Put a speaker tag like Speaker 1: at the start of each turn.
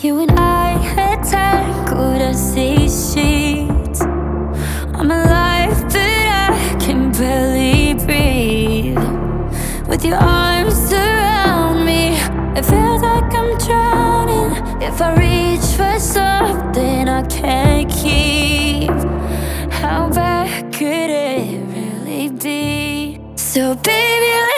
Speaker 1: You and I had tangled as these sheets. I'm alive, but I can barely breathe. With your arms around me, it feels like I'm drowning. If I reach for something I can't keep, how bad could it really be? So baby,